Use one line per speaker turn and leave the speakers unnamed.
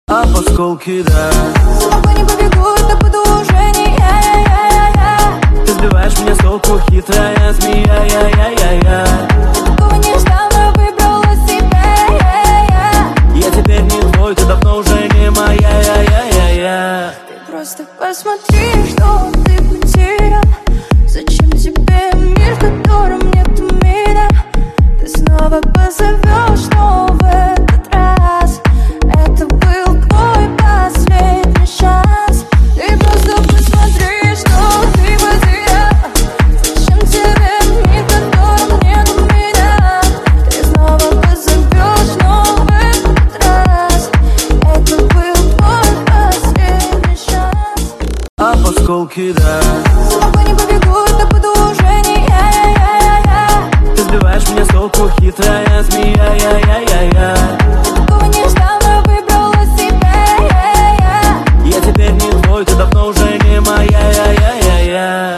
а поскольки, да.
За тобой не побегу, это буду уже не я.
Ты сбиваешь меня с толку, хитрая змея, я.
Такого не ждал, но выбрала себя.
Я теперь не твой, ты давно уже не моя.
Ты просто посмотри, что ты потерял. Зачем тебе мир, в котором нету меня? Ты снова позовешь, но в этот раз это был твой последний шанс. Ты просто посмотри, что ты потерял. Зачем тебе мир, в котором нету меня? Ты снова позовешь, но в этот раз это был твой последний шанс.
А поскольки, да.
За тобой не побегу, это буду уже не я.
Ты сбиваешь меня с толку, хитрая змея,